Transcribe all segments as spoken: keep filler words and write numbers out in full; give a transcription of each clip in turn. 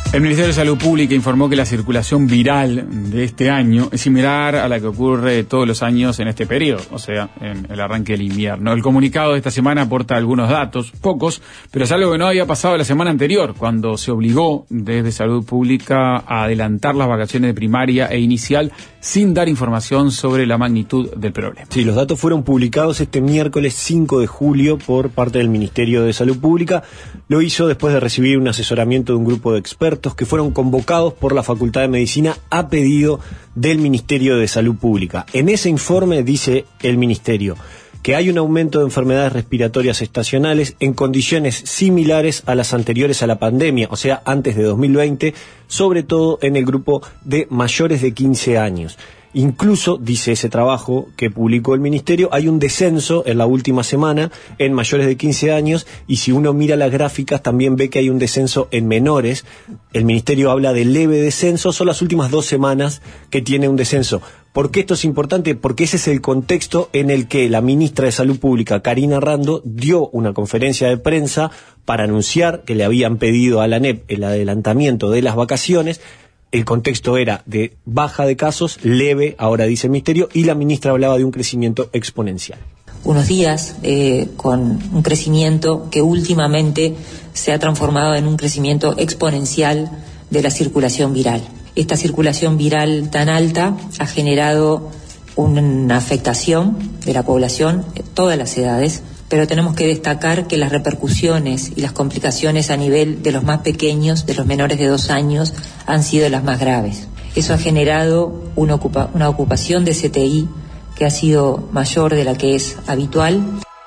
El Ministerio de Salud Pública informó que la circulación viral de este año es similar a la que ocurre todos los años en este periodo, o sea, en el arranque del invierno. El comunicado de esta semana aporta algunos datos, pocos, pero es algo que no había pasado la semana anterior, cuando se obligó desde Salud Pública a adelantar las vacaciones de primaria e inicial sin dar información sobre la magnitud del problema. Sí, los datos fueron publicados este miércoles cinco de julio por parte del Ministerio de Salud Pública. Lo hizo después de recibir un asesoramiento de un grupo de expertos que fueron convocados por la Facultad de Medicina a pedido del Ministerio de Salud Pública. En ese informe dice el Ministerio que hay un aumento de enfermedades respiratorias estacionales en condiciones similares a las anteriores a la pandemia, o sea, antes de dos mil veinte, sobre todo en el grupo de mayores de quince años. Incluso, dice ese trabajo que publicó el Ministerio, hay un descenso en la última semana en mayores de quince años, y si uno mira las gráficas también ve que hay un descenso en menores. El Ministerio habla de leve descenso, son las últimas dos semanas que tiene un descenso. ¿Por qué esto es importante? Porque ese es el contexto en el que la ministra de Salud Pública, Karina Rando, dio una conferencia de prensa para anunciar que le habían pedido a la A N E P el adelantamiento de las vacaciones. El contexto era de baja de casos, leve, ahora dice el Ministerio, y la ministra hablaba de un crecimiento exponencial. Unos días eh, con un crecimiento que últimamente se ha transformado en un crecimiento exponencial de la circulación viral. Esta circulación viral tan alta ha generado una afectación de la población de todas las edades, pero tenemos que destacar que las repercusiones y las complicaciones a nivel de los más pequeños, de los menores de dos años, han sido las más graves. Eso ha generado una, ocupa, una ocupación de C T I que ha sido mayor de la que es habitual.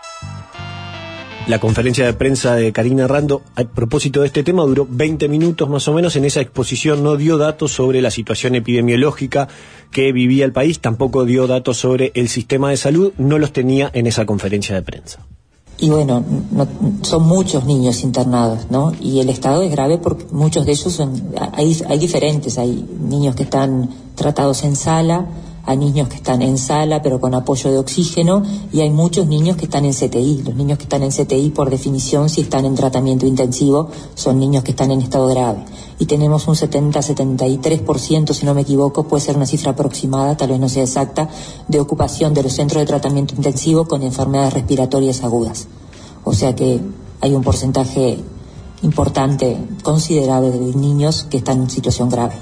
La conferencia de prensa de Karina Rando, a propósito de este tema, duró veinte minutos más o menos. En esa exposición no dio datos sobre la situación epidemiológica que vivía el país, tampoco dio datos sobre el sistema de salud, no los tenía en esa conferencia de prensa. Y bueno, no, son muchos niños internados, ¿no? Y el estado es grave porque muchos de ellos son, hay, hay diferentes, hay niños que están tratados en sala, hay niños que están en sala pero con apoyo de oxígeno, y hay muchos niños que están en C T I. Los niños que están en C T I, por definición, si están en tratamiento intensivo, son niños que están en estado grave. Y tenemos un setenta a setenta y tres por ciento, si no me equivoco, puede ser una cifra aproximada, tal vez no sea exacta, de ocupación de los centros de tratamiento intensivo con enfermedades respiratorias agudas. O sea que hay un porcentaje importante, considerable, de niños que están en situación grave.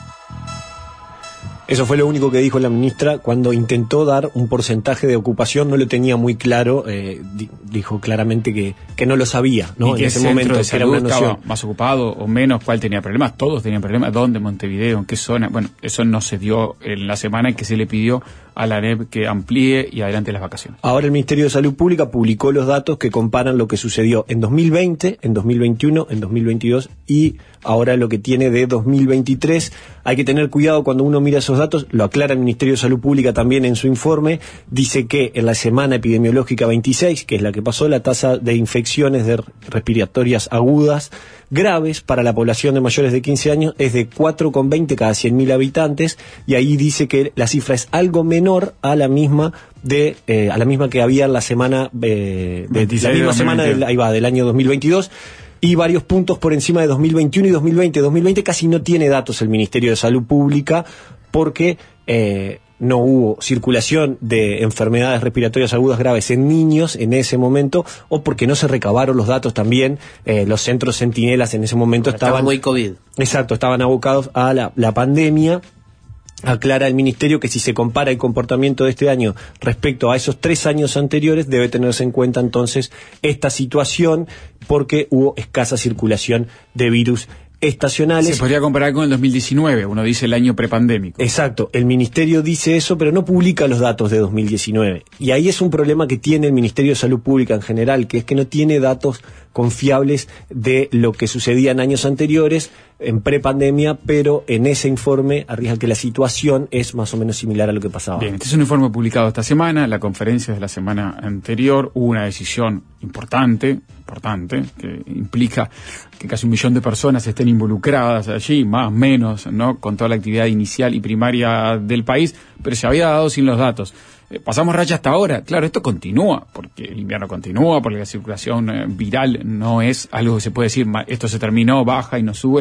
Eso fue lo único que dijo la ministra cuando intentó dar un porcentaje de ocupación. No lo tenía muy claro, eh, di, dijo claramente que, que no lo sabía, ¿no? En ese momento de salud era una noción. ¿Estaba más ocupado o menos? ¿Cuál tenía problemas? Todos tenían problemas. ¿Dónde? ¿Montevideo? ¿En qué zona? Bueno, eso no se dio en la semana en que se le pidió a la A N E P que amplíe y adelante las vacaciones. Ahora el Ministerio de Salud Pública publicó los datos que comparan lo que sucedió en dos mil veinte, en dos mil veintiuno, en dos mil veintidós y ahora lo que tiene de dos mil veintitrés. Hay que tener cuidado cuando uno mira esos datos, lo aclara el Ministerio de Salud Pública también en su informe. Dice que en la semana epidemiológica veintiséis, que es la que pasó, la tasa de infecciones de respiratorias agudas graves para la población de mayores de quince años es de cuatro coma veinte cada cien mil habitantes, y ahí dice que la cifra es algo menor a la misma de eh, a la misma que había en la semana eh, de, de la misma semana del, ahí va, del año dos mil veintidós, y varios puntos por encima de dos mil veintiuno y dos mil veinte. dos mil veinte casi no tiene datos el Ministerio de Salud Pública porque eh, no hubo circulación de enfermedades respiratorias agudas graves en niños en ese momento, o porque no se recabaron los datos también. Eh, los centros centinelas en ese momento estaban... Estaba muy COVID. Exacto, estaban abocados a la, la pandemia. Aclara el Ministerio que si se compara el comportamiento de este año respecto a esos tres años anteriores, debe tenerse en cuenta entonces esta situación, porque hubo escasa circulación de virus estacionales. Se podría comparar con el dos mil diecinueve, uno dice el año prepandémico. Exacto, el Ministerio dice eso, pero no publica los datos de dos mil diecinueve. Y ahí es un problema que tiene el Ministerio de Salud Pública en general, que es que no tiene datos confiables de lo que sucedía en años anteriores, en prepandemia, pero en ese informe arriesga que la situación es más o menos similar a lo que pasaba. Bien, este es un informe publicado esta semana, la conferencia de la semana anterior, hubo una decisión importante, importante, que implica que casi un millón de personas estén involucradas allí, más o menos, ¿no?, con toda la actividad inicial y primaria del país, pero se había dado sin los datos. Eh, pasamos racha hasta ahora. Claro, esto continúa, porque el invierno continúa, porque la circulación eh, viral no es algo que se puede decir, esto se terminó, baja y no sube.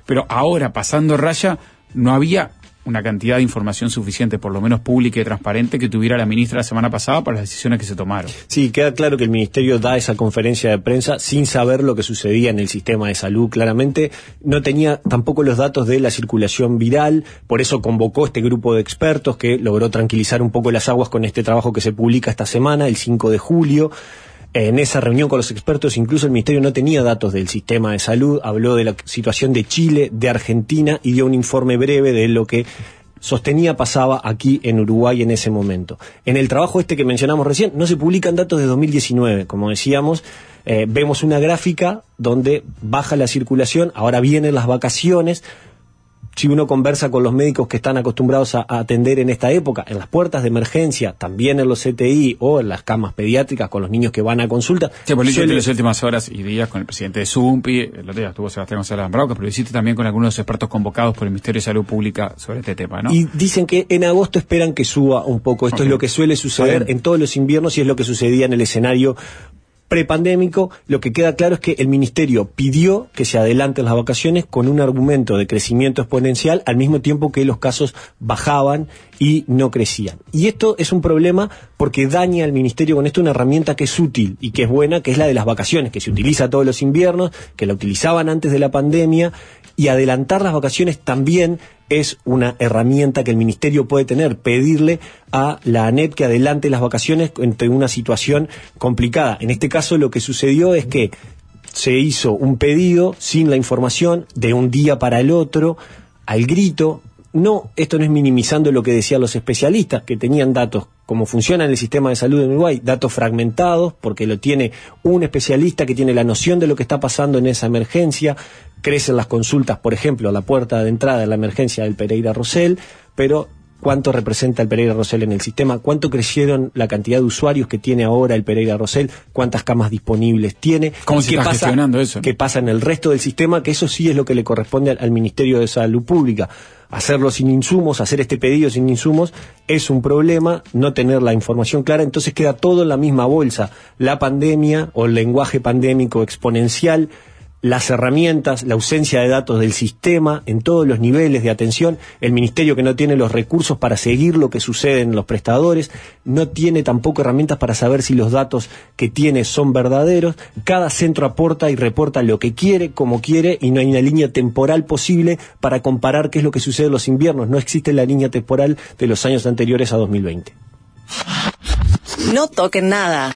Pero ahora, pasando raya, no había una cantidad de información suficiente, por lo menos pública y transparente, que tuviera la ministra la semana pasada para las decisiones que se tomaron. Sí, queda claro que el Ministerio da esa conferencia de prensa sin saber lo que sucedía en el sistema de salud. Claramente no tenía tampoco los datos de la circulación viral, por eso convocó este grupo de expertos que logró tranquilizar un poco las aguas con este trabajo que se publica esta semana, el cinco de julio. En esa reunión con los expertos, incluso el Ministerio no tenía datos del sistema de salud, habló de la situación de Chile, de Argentina y dio un informe breve de lo que sostenía pasaba aquí en Uruguay en ese momento. En el trabajo este que mencionamos recién, no se publican datos de dos mil diecinueve, como decíamos, eh, vemos una gráfica donde baja la circulación, ahora vienen las vacaciones. Si uno conversa con los médicos que están acostumbrados a, a atender en esta época, en las puertas de emergencia, también en los C T I o en las camas pediátricas con los niños que van a consulta. Sí, pues suele... las últimas horas y días con el presidente de Zumpi, el otro día estuvo Sebastián González Ambrauca, pero hiciste también con algunos expertos convocados por el Ministerio de Salud Pública sobre este tema, ¿no? Y dicen que en agosto esperan que suba un poco. Esto okay. es lo que suele suceder en todos los inviernos y es lo que sucedía en el escenario prepandémico. Lo que queda claro es que el Ministerio pidió que se adelanten las vacaciones con un argumento de crecimiento exponencial al mismo tiempo que los casos bajaban y no crecían. Y esto es un problema porque daña al Ministerio con esto una herramienta que es útil y que es buena, que es la de las vacaciones, que se utiliza todos los inviernos, que la utilizaban antes de la pandemia, y adelantar las vacaciones también es una herramienta que el Ministerio puede tener, pedirle a la ANEP que adelante las vacaciones entre una situación complicada. En este caso lo que sucedió es que se hizo un pedido sin la información de un día para el otro, al grito. No, esto no es minimizando lo que decían los especialistas, que tenían datos, como funciona en el sistema de salud en Uruguay, datos fragmentados, porque lo tiene un especialista que tiene la noción de lo que está pasando en esa emergencia. Crecen las consultas, por ejemplo, a la puerta de entrada de la emergencia del Pereira Rosell, pero ¿cuánto representa el Pereira Rosell en el sistema? ¿Cuánto crecieron la cantidad de usuarios que tiene ahora el Pereira Rosell? ¿Cuántas camas disponibles tiene? ¿Cómo se está gestionando eso? ¿Qué pasa en el resto del sistema? Que eso sí es lo que le corresponde al, al Ministerio de Salud Pública. Hacerlo sin insumos, hacer este pedido sin insumos, es un problema, no tener la información clara, entonces queda todo en la misma bolsa. La pandemia o el lenguaje pandémico exponencial, las herramientas, la ausencia de datos del sistema en todos los niveles de atención, el Ministerio que no tiene los recursos para seguir lo que sucede en los prestadores, no tiene tampoco herramientas para saber si los datos que tiene son verdaderos. Cada centro aporta y reporta lo que quiere, como quiere, y no hay una línea temporal posible para comparar qué es lo que sucede en los inviernos. No existe la línea temporal de los años anteriores a dos mil veinte. No toquen nada.